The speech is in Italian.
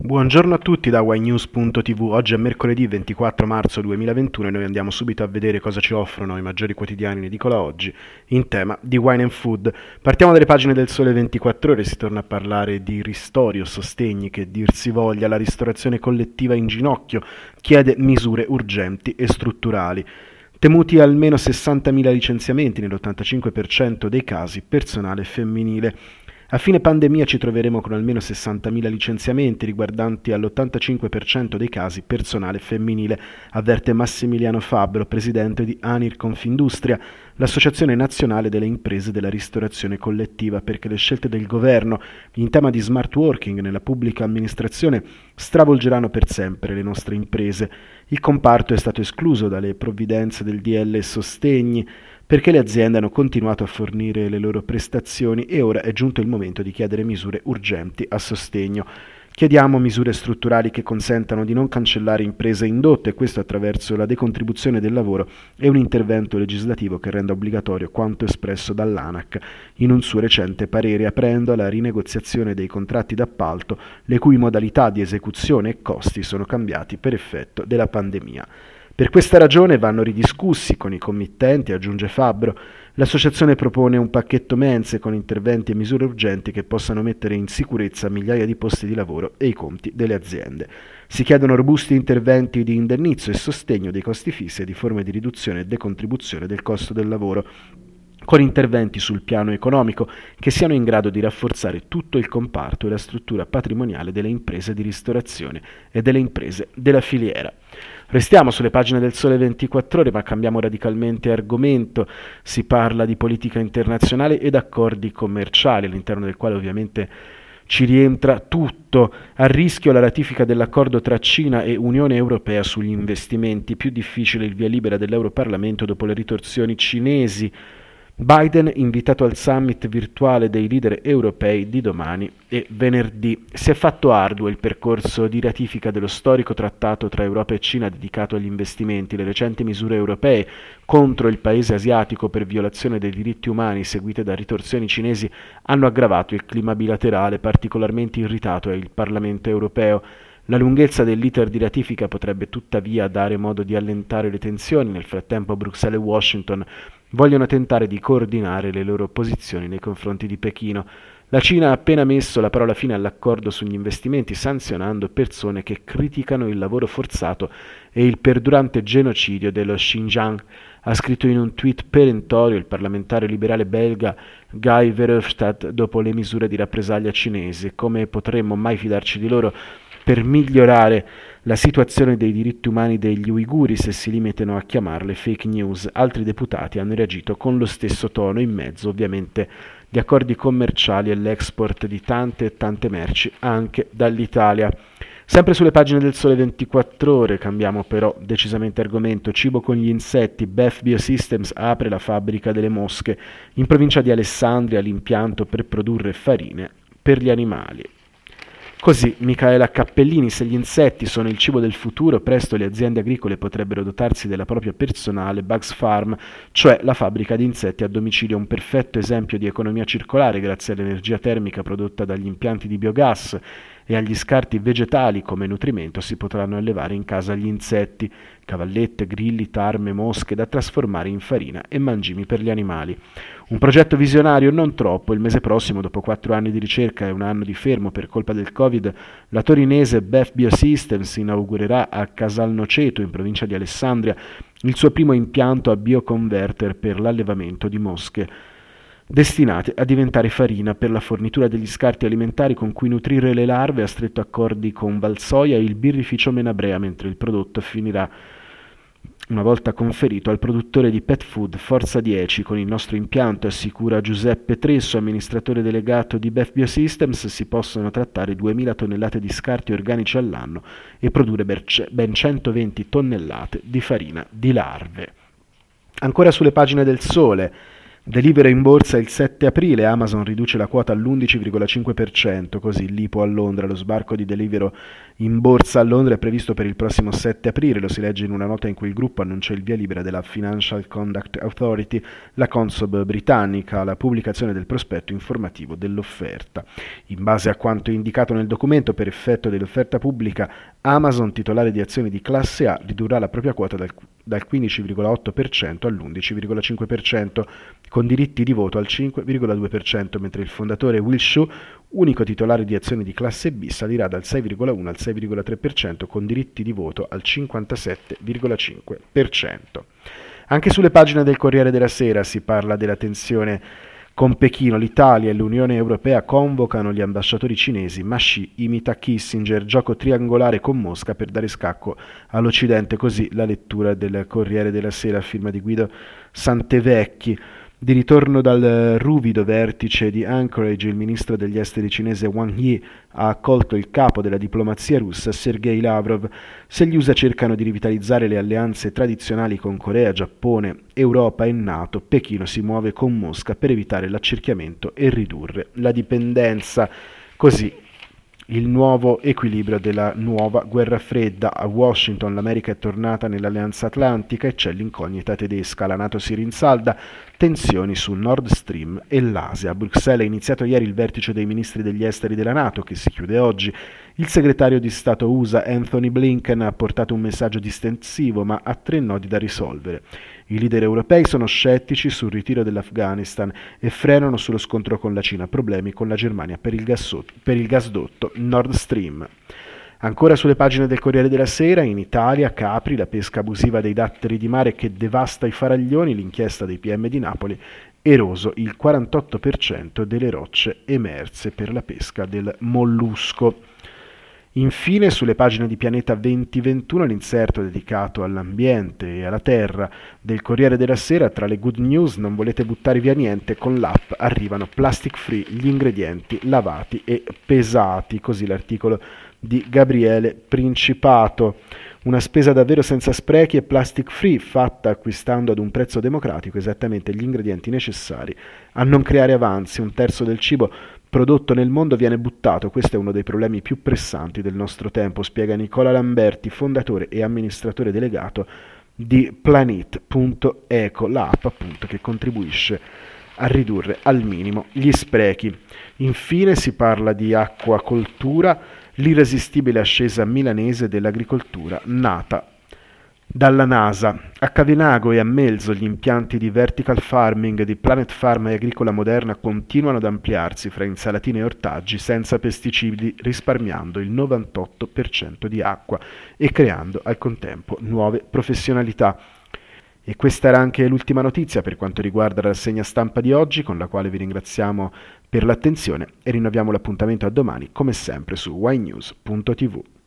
Buongiorno a tutti da ynews.tv. Oggi è mercoledì 24 marzo 2021 e noi andiamo subito a vedere cosa ci offrono i maggiori quotidiani in edicola oggi in tema di wine and food. Partiamo dalle pagine del Sole 24 Ore, si torna a parlare di ristori o sostegni, che dir si voglia. La ristorazione collettiva in ginocchio chiede misure urgenti e strutturali. Temuti almeno 60.000 licenziamenti, nell'85% dei casi personale femminile. A fine pandemia ci troveremo con almeno 60.000 licenziamenti riguardanti all'85% dei casi personale femminile, avverte Massimiliano Fabbro, presidente di ANIR Confindustria, l'associazione nazionale delle imprese della ristorazione collettiva, perché le scelte del governo in tema di smart working nella pubblica amministrazione stravolgeranno per sempre le nostre imprese. Il comparto è stato escluso dalle provvidenze del DL Sostegni, perché le aziende hanno continuato a fornire le loro prestazioni e ora è giunto il momento di chiedere misure urgenti a sostegno. Chiediamo misure strutturali che consentano di non cancellare imprese indotte, questo attraverso la decontribuzione del lavoro e un intervento legislativo che renda obbligatorio quanto espresso dall'ANAC in un suo recente parere, aprendo alla rinegoziazione dei contratti d'appalto, le cui modalità di esecuzione e costi sono cambiati per effetto della pandemia. Per questa ragione vanno ridiscussi con i committenti, aggiunge Fabbro. L'associazione propone un pacchetto mense con interventi e misure urgenti che possano mettere in sicurezza migliaia di posti di lavoro e i conti delle aziende. Si chiedono robusti interventi di indennizzo e sostegno dei costi fissi e di forme di riduzione e decontribuzione del costo del lavoro, con interventi sul piano economico che siano in grado di rafforzare tutto il comparto e la struttura patrimoniale delle imprese di ristorazione e delle imprese della filiera. Restiamo sulle pagine del Sole 24 Ore, ma cambiamo radicalmente argomento. Si parla di politica internazionale ed accordi commerciali, all'interno del quale ovviamente ci rientra tutto. A rischio la ratifica dell'accordo tra Cina e Unione Europea sugli investimenti. Più difficile il via libera dell'Europarlamento dopo le ritorsioni cinesi. Biden invitato al summit virtuale dei leader europei di domani e venerdì. Si è fatto arduo il percorso di ratifica dello storico trattato tra Europa e Cina dedicato agli investimenti. Le recenti misure europee contro il paese asiatico per violazione dei diritti umani seguite da ritorsioni cinesi hanno aggravato il clima bilaterale, particolarmente irritato è il Parlamento europeo. La lunghezza dell'iter di ratifica potrebbe tuttavia dare modo di allentare le tensioni. Nel frattempo Bruxelles e Washington vogliono tentare di coordinare le loro posizioni nei confronti di Pechino. La Cina ha appena messo la parola fine all'accordo sugli investimenti, sanzionando persone che criticano il lavoro forzato e il perdurante genocidio dello Xinjiang. Ha scritto in un tweet perentorio il parlamentare liberale belga Guy Verhofstadt dopo le misure di rappresaglia cinesi. Come potremmo mai fidarci di loro per migliorare la situazione dei diritti umani degli uiguri se si limitano a chiamarle fake news? Altri deputati hanno reagito con lo stesso tono, in mezzo ovviamente gli accordi commerciali e l'export di tante e tante merci anche dall'Italia. Sempre sulle pagine del Sole 24 Ore, cambiamo però decisamente argomento. Cibo con gli insetti. BEF Biosystems apre la fabbrica delle mosche. In provincia di Alessandria l'impianto per produrre farine per gli animali. Così Micaela Cappellini: se gli insetti sono il cibo del futuro, presto le aziende agricole potrebbero dotarsi della propria personale Bugs Farm, cioè la fabbrica di insetti a domicilio, un perfetto esempio di economia circolare grazie all'energia termica prodotta dagli impianti di biogas e agli scarti vegetali come nutrimento. Si potranno allevare in casa gli insetti, cavallette, grilli, tarme, mosche da trasformare in farina e mangimi per gli animali. Un progetto visionario? Non troppo. Il mese prossimo, dopo 4 anni di ricerca e un anno di fermo per colpa del Covid, la torinese BEF Biosystems inaugurerà a Casalnoceto, in provincia di Alessandria, il suo primo impianto a bioconverter per l'allevamento di mosche, destinate a diventare farina per la fornitura degli scarti alimentari con cui nutrire le larve. Ha stretto accordi con Valsoia e il birrificio Menabrea, mentre il prodotto finirà una volta conferito al produttore di pet food Forza 10. Con il nostro impianto, assicura Giuseppe Tresso, amministratore delegato di BEF Biosystems, si possono trattare 2.000 tonnellate di scarti organici all'anno e produrre ben 120 tonnellate di farina di larve. Ancora sulle pagine del Sole, Deliveroo in borsa il 7 aprile, Amazon riduce la quota all'11,5%, così l'IPO a Londra. Lo sbarco di Deliveroo in borsa a Londra è previsto per il prossimo 7 aprile, lo si legge in una nota in cui il gruppo annuncia il via libera della Financial Conduct Authority, la Consob britannica, alla pubblicazione del prospetto informativo dell'offerta. In base a quanto indicato nel documento, per effetto dell'offerta pubblica, Amazon, titolare di azioni di classe A, ridurrà la propria quota dal 15,8% all'11,5%, con diritti di voto al 5,2%, mentre il fondatore Will Shu, unico titolare di azioni di classe B, salirà dal 6,1 al 6,3%, con diritti di voto al 57,5%. Anche sulle pagine del Corriere della Sera si parla della tensione con Pechino. L'Italia e l'Unione Europea convocano gli ambasciatori cinesi, ma Xi imita Kissinger, gioco triangolare con Mosca per dare scacco all'Occidente, così la lettura del Corriere della Sera a firma di Guido Santevecchi. Di ritorno dal ruvido vertice di Anchorage, il ministro degli esteri cinese Wang Yi ha accolto il capo della diplomazia russa Sergei Lavrov. Se gli USA cercano di rivitalizzare le alleanze tradizionali con Corea, Giappone, Europa e NATO, Pechino si muove con Mosca per evitare l'accerchiamento e ridurre la dipendenza. Così il nuovo equilibrio della nuova guerra fredda. A Washington l'America è tornata nell'alleanza atlantica e c'è l'incognita tedesca. La NATO si rinsalda, tensioni su Nord Stream e l'Asia. A Bruxelles è iniziato ieri il vertice dei ministri degli esteri della NATO, che si chiude oggi. Il segretario di Stato USA Anthony Blinken ha portato un messaggio distensivo, ma ha 3 nodi da risolvere. I leader europei sono scettici sul ritiro dell'Afghanistan e frenano sullo scontro con la Cina, problemi con la Germania per il gasdotto Nord Stream. Ancora sulle pagine del Corriere della Sera, in Italia, Capri, la pesca abusiva dei datteri di mare che devasta i faraglioni, l'inchiesta dei PM di Napoli, eroso il 48% delle rocce emerse per la pesca del mollusco. Infine, sulle pagine di Pianeta 2021, l'inserto dedicato all'ambiente e alla terra del Corriere della Sera. Tra le good news, non volete buttare via niente, con l'app arrivano plastic free gli ingredienti lavati e pesati, così l'articolo di Gabriele Principato. Una spesa davvero senza sprechi e plastic free, fatta acquistando ad un prezzo democratico esattamente gli ingredienti necessari a non creare avanzi. 1/3 del cibo prodotto nel mondo viene buttato, questo è uno dei problemi più pressanti del nostro tempo, spiega Nicola Lamberti, fondatore e amministratore delegato di Planet.eco, l'app appunto che contribuisce a ridurre al minimo gli sprechi. Infine si parla di acquacoltura, l'irresistibile ascesa milanese dell'agricoltura nata dalla NASA. A Cavenago e a Melzo gli impianti di vertical farming di Planet Farm e Agricola Moderna continuano ad ampliarsi fra insalatine e ortaggi senza pesticidi, risparmiando il 98% di acqua e creando al contempo nuove professionalità. E questa era anche l'ultima notizia per quanto riguarda la rassegna stampa di oggi, con la quale vi ringraziamo per l'attenzione e rinnoviamo l'appuntamento a domani, come sempre su ynews.tv.